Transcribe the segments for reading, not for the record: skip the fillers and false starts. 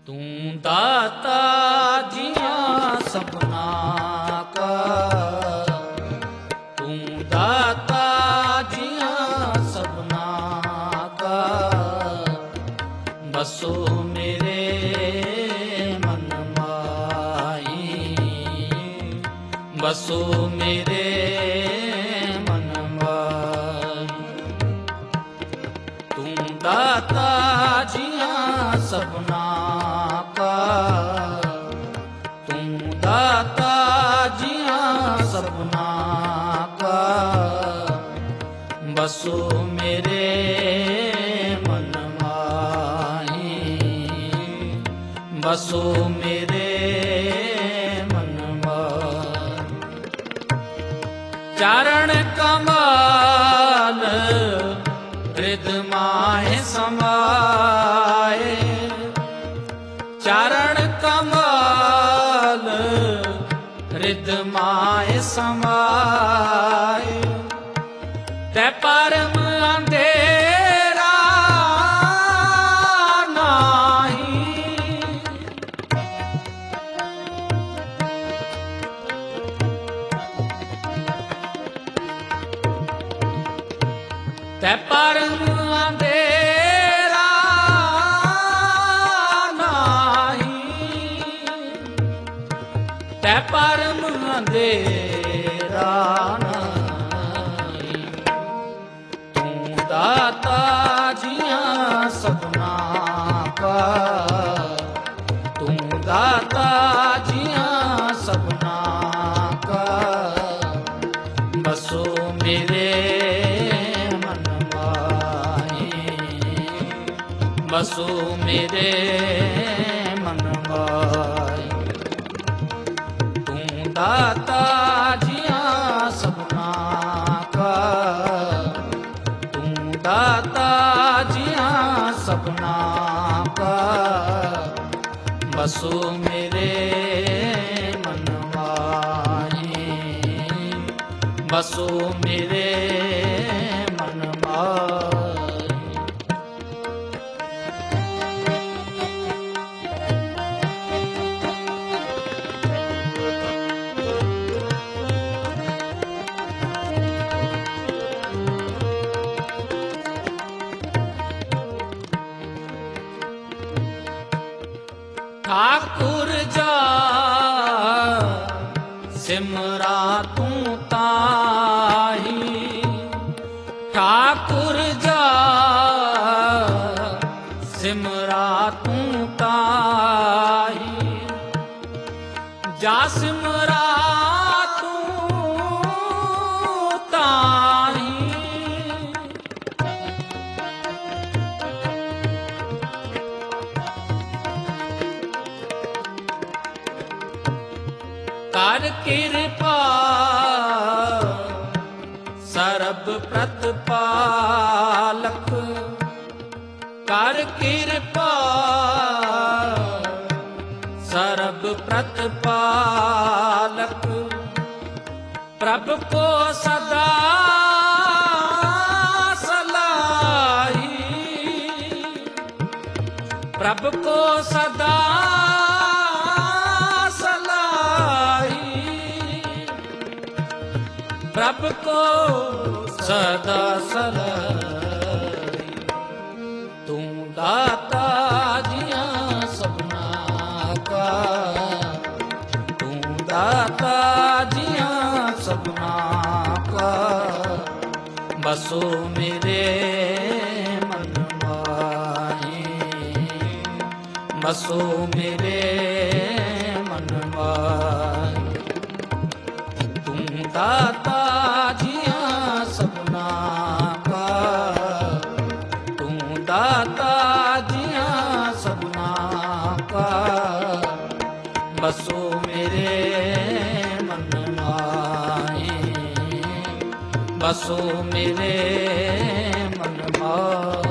ਤੂੰ ਦਾਤਾ ਜੀਆਂ ਸਭਨਾ ਕਾ, ਤੂੰ ਦਾਤਾ ਜੀਆਂ ਸਭਨਾ ਕਾ, ਬਸੋ ਮੇਰੇ ਮਨ ਮਾਈ, ਬਸੋ ਮੇਰੇ ਮਨ ਮਾਈ। ਤੂੰ ਦਾਤਾ ਜੀਆਂ ਸਭਨਾ ਕਾ, ਤੂੰ ਦਾਤਾ ਜੀਆਂ ਸਭਨਾ ਕਾ, ਬਸੋ ਮੇਰੇ ਮਨ ਮਾਹੀ, ਬਸੋ ਮੇਰੇ ਮਨ ਮਾਹੀ। ਚਰਨ ਕਮਲ ਰਿਦ ਮਾਹਿ ਸਮਾਏ, ਚਰਨ ਕਮਲ ਰਿਦ ਮਾਹਿ ਸਮਾਏ, ਤੈ ਪਰਮ ਅੰਧੇਰਾ ਨਾਹੀ, ਤੈ ਪਰਮ ਅੰਧੇਰਾ ਨਾਹੀ, ਤੈ ਪਰਮ ਅੰਧੇਰਾ ਨਾਹੀ। ਤੂੰ ਦਾਤਾ ਜੀਆਂ ਸਭਨਾ ਕਾ, ਤੂੰ ਦਾਤਾ ਜੀਆਂ ਸਭਨਾ ਕਾ, ਬਸੋ ਮੇਰੇ ਬਸੋ ਮੇਰੇ ਮਨ ਮਾਹੀ। ਤੂੰ ਦਾਤਾ ਜੀਆਂ ਸਭਨਾ ਕਾ, ਤੂੰ ਦਾਤਾ ਜੀਆਂ ਸਭਨਾ ਕਾ, ਬਸੋ ਮੇਰੇ ਮਨ ਮਾਹੀ, ਬਸੋ ਮੇਰੇ ਮਨ ਮਾਹੀ। ठाकुर जा सिमरा तू ताही, ठाकुर जा सिमरा तू ताही, जा सिमरा तू ताही, कर कृपा सरब प्रतिपालक, कर कृपा सरब प्रतिपालक, प्रभु को सदा सलाही, प्रभु को सदा प्रभु को सदा सलाही। तू दाता जियां सभना का, तू दाता जियां सभना का, बसो मेरे मन माही, बसो मेरे मन माही। तू दाता जियां सभना का, तू दाता जियां सभना का, बसो मेरे मन माही, बसो मेरे मन माही।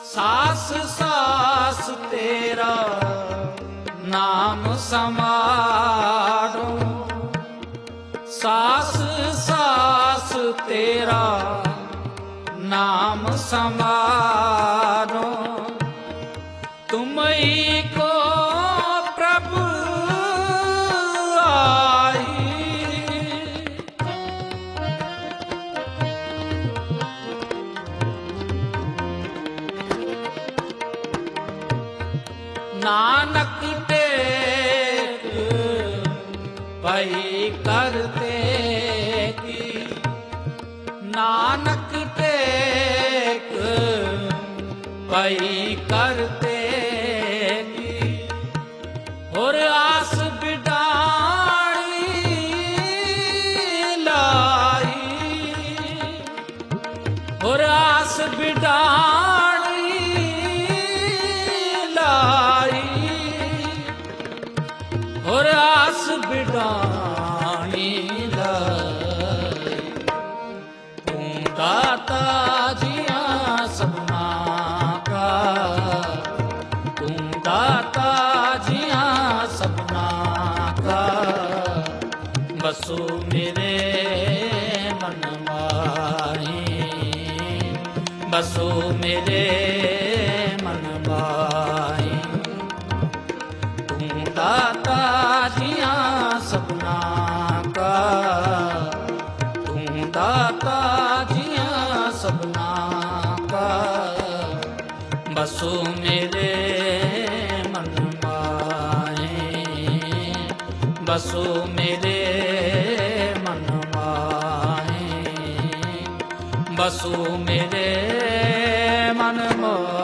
सास सास तेरा नाम समारो, सास सास तेरा नाम समारो, तुम ही को प्रभु आई। नानक टेक भई करते की, नानक टेक भई करते की, और आस बिडाणी लाई, और आस बिडाणी लाई, और आस बिडाणी लाई। तू दाता जिया सबना का, तू दाता जिया सबना का, बसो मेरे मन माही, बसो मेरे मन माही। तू दाता जिया सबना का, तू दाता जिया सबना का, बसो मेरे मन माहे, बसो मेरे मन माहे, बसो मेरे मन माहे।